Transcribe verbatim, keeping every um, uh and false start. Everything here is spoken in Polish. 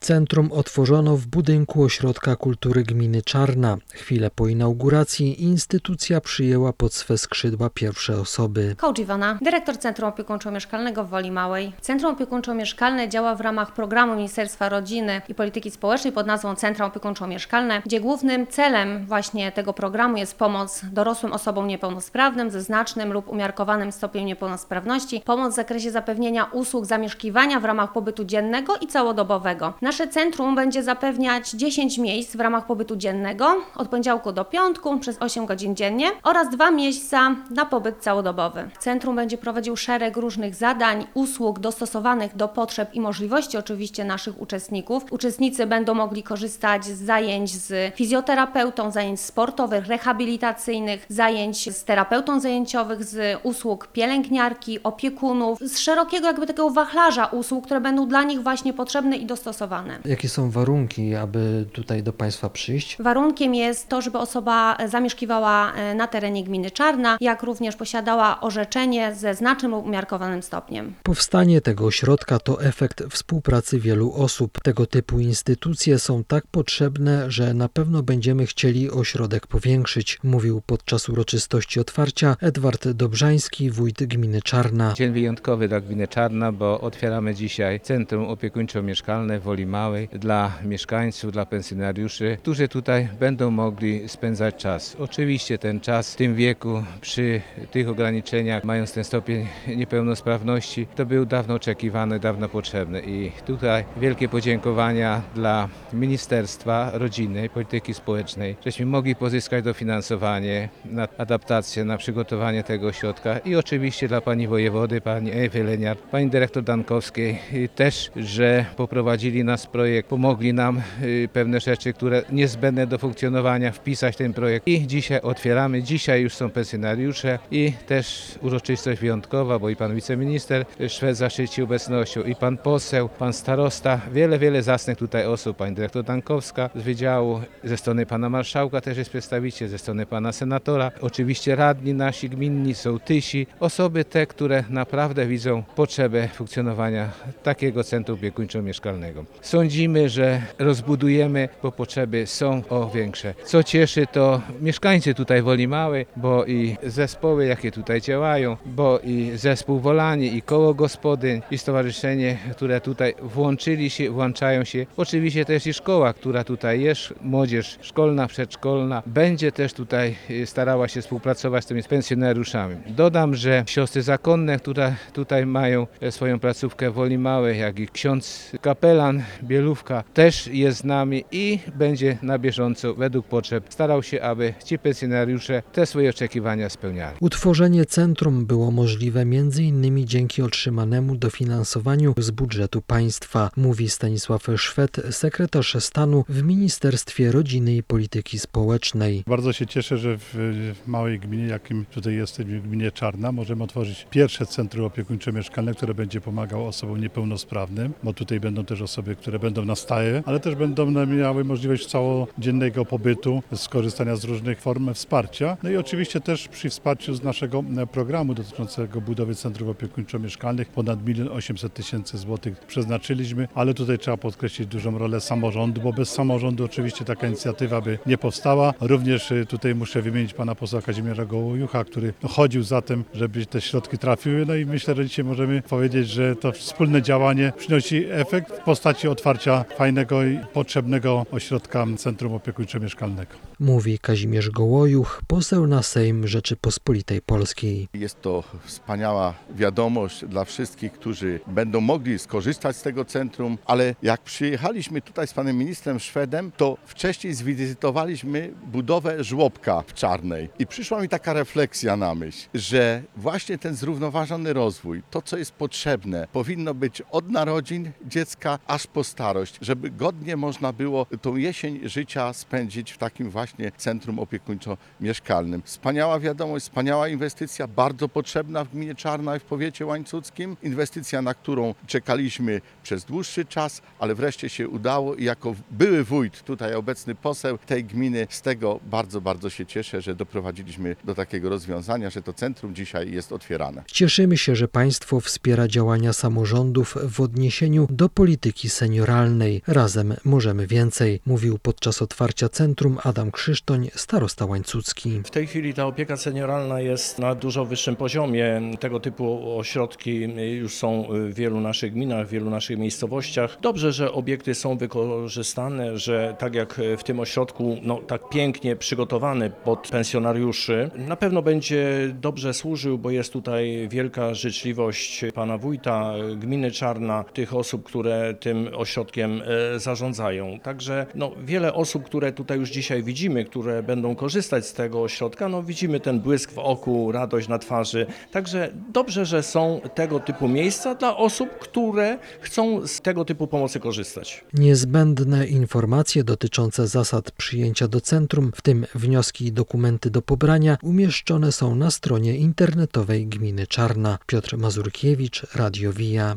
Centrum otworzono w budynku Ośrodka Kultury Gminy Czarna. Chwilę po inauguracji instytucja przyjęła pod swe skrzydła pierwsze osoby. Coach Iwona, dyrektor Centrum Opiekuńczo-Mieszkalnego w Woli Małej. Centrum Opiekuńczo-Mieszkalne działa w ramach programu Ministerstwa Rodziny i Polityki Społecznej pod nazwą Centrum Opiekuńczo-Mieszkalne, gdzie głównym celem właśnie tego programu jest pomoc dorosłym osobom niepełnosprawnym ze znacznym lub umiarkowanym stopniem niepełnosprawności, pomoc w zakresie zapewnienia usług zamieszkiwania w ramach pobytu dziennego i całodobowego. Nasze centrum będzie zapewniać dziesięć miejsc w ramach pobytu dziennego od poniedziałku do piątku przez osiem godzin dziennie oraz dwa miejsca na pobyt całodobowy. Centrum będzie prowadził szereg różnych zadań, usług dostosowanych do potrzeb i możliwości oczywiście naszych uczestników. Uczestnicy będą mogli korzystać z zajęć z fizjoterapeutą, zajęć sportowych, rehabilitacyjnych, zajęć z terapeutą zajęciowych, z usług pielęgniarki, opiekunów, z szerokiego jakby takiego wachlarza usług, które będą dla nich właśnie potrzebne i dostosowane. Jakie są warunki, aby tutaj do Państwa przyjść? Warunkiem jest to, żeby osoba zamieszkiwała na terenie gminy Czarna, jak również posiadała orzeczenie ze znacznym lub umiarkowanym stopniem. Powstanie tego ośrodka to efekt współpracy wielu osób. Tego typu instytucje są tak potrzebne, że na pewno będziemy chcieli ośrodek powiększyć, mówił podczas uroczystości otwarcia Edward Dobrzański, wójt gminy Czarna. Dzień wyjątkowy dla gminy Czarna, bo otwieramy dzisiaj Centrum Opiekuńczo-Mieszkalne w Woli Małej dla mieszkańców, dla pensjonariuszy, którzy tutaj będą mogli spędzać czas. Oczywiście ten czas w tym wieku, przy tych ograniczeniach, mając ten stopień niepełnosprawności, to był dawno oczekiwany, dawno potrzebny. I tutaj wielkie podziękowania dla Ministerstwa Rodziny i Polityki Społecznej, żeśmy mogli pozyskać dofinansowanie na adaptację, na przygotowanie tego ośrodka i oczywiście dla pani wojewody, pani Ewy Leniart, pani dyrektor Dankowskiej też, że poprowadzili nas projekt, pomogli nam pewne rzeczy, które niezbędne do funkcjonowania, wpisać ten projekt i dzisiaj otwieramy. Dzisiaj już są pensjonariusze i też uroczystość wyjątkowa, bo i pan wiceminister Szwed zaszczycił obecnością, i pan poseł, pan starosta, wiele, wiele zacnych tutaj osób, pani dyrektor Dankowska z wydziału, ze strony pana marszałka też jest przedstawiciel, ze strony pana senatora, oczywiście radni nasi gminni, sołtysi, osoby te, które naprawdę widzą potrzebę funkcjonowania takiego centrum opiekuńczo-mieszkalnego. Sądzimy, że rozbudujemy, bo potrzeby są o większe. Co cieszy, to mieszkańcy tutaj Woli Małej, bo i zespoły, jakie tutaj działają, bo i zespół Wolani, i koło gospodyń, i stowarzyszenie, które tutaj włączyli się, włączają się. Oczywiście też i szkoła, która tutaj jest, młodzież szkolna, przedszkolna, będzie też tutaj starała się współpracować z tymi pensjonariuszami. Dodam, że siostry zakonne, które tutaj mają swoją placówkę w Woli Małej, jak i ksiądz kapelan Bielówka też jest z nami i będzie na bieżąco według potrzeb starał się, aby ci pensjonariusze te swoje oczekiwania spełniali. Utworzenie centrum było możliwe między innymi dzięki otrzymanemu dofinansowaniu z budżetu państwa, mówi Stanisław Szwed, sekretarz stanu w Ministerstwie Rodziny i Polityki Społecznej. Bardzo się cieszę, że w małej gminie, jakim tutaj jesteśmy, w gminie Czarna, możemy otworzyć pierwsze centrum opiekuńczo-mieszkalne, które będzie pomagało osobom niepełnosprawnym, bo tutaj będą też osoby, które będą na stałe, ale też będą miały możliwość całodziennego pobytu, skorzystania z różnych form wsparcia. No i oczywiście też przy wsparciu z naszego programu dotyczącego budowy centrów opiekuńczo-mieszkalnych ponad milion osiemset tysięcy złotych przeznaczyliśmy, ale tutaj trzeba podkreślić dużą rolę samorządu, bo bez samorządu oczywiście taka inicjatywa by nie powstała. Również tutaj muszę wymienić pana posła Kazimierza Gołojucha, który chodził za tym, żeby te środki trafiły. No i myślę, że dzisiaj możemy powiedzieć, że to wspólne działanie przynosi efekt w postaci otwarcia fajnego i potrzebnego ośrodka Centrum Opiekuńczo-Mieszkalnego. Mówi Kazimierz Gołojuch, poseł na Sejm Rzeczypospolitej Polskiej. Jest to wspaniała wiadomość dla wszystkich, którzy będą mogli skorzystać z tego centrum, ale jak przyjechaliśmy tutaj z panem ministrem Szwedem, to wcześniej zwizytowaliśmy budowę żłobka w Czarnej i przyszła mi taka refleksja na myśl, że właśnie ten zrównoważony rozwój, to co jest potrzebne, powinno być od narodzin dziecka aż po starość, żeby godnie można było tą jesień życia spędzić w takim właśnie centrum opiekuńczo-mieszkalnym. Wspaniała wiadomość, wspaniała inwestycja, bardzo potrzebna w gminie Czarna i w powiecie łańcuckim. Inwestycja, na którą czekaliśmy przez dłuższy czas, ale wreszcie się udało i jako były wójt, tutaj obecny poseł tej gminy, z tego bardzo, bardzo się cieszę, że doprowadziliśmy do takiego rozwiązania, że to centrum dzisiaj jest otwierane. Cieszymy się, że państwo wspiera działania samorządów w odniesieniu do polityki senioralnej. senioralnej. Razem możemy więcej, mówił podczas otwarcia centrum Adam Krzysztoń, starosta łańcucki. W tej chwili ta opieka senioralna jest na dużo wyższym poziomie. Tego typu ośrodki już są w wielu naszych gminach, w wielu naszych miejscowościach. Dobrze, że obiekty są wykorzystane, że tak jak w tym ośrodku, no tak pięknie przygotowany pod pensjonariuszy, na pewno będzie dobrze służył, bo jest tutaj wielka życzliwość pana wójta gminy Czarna, tych osób, które tym ośrodkiem zarządzają. Także no, wiele osób, które tutaj już dzisiaj widzimy, które będą korzystać z tego ośrodka, no widzimy ten błysk w oku, radość na twarzy. Także dobrze, że są tego typu miejsca dla osób, które chcą z tego typu pomocy korzystać. Niezbędne informacje dotyczące zasad przyjęcia do centrum, w tym wnioski i dokumenty do pobrania, umieszczone są na stronie internetowej gminy Czarna. Piotr Mazurkiewicz, Radio Via.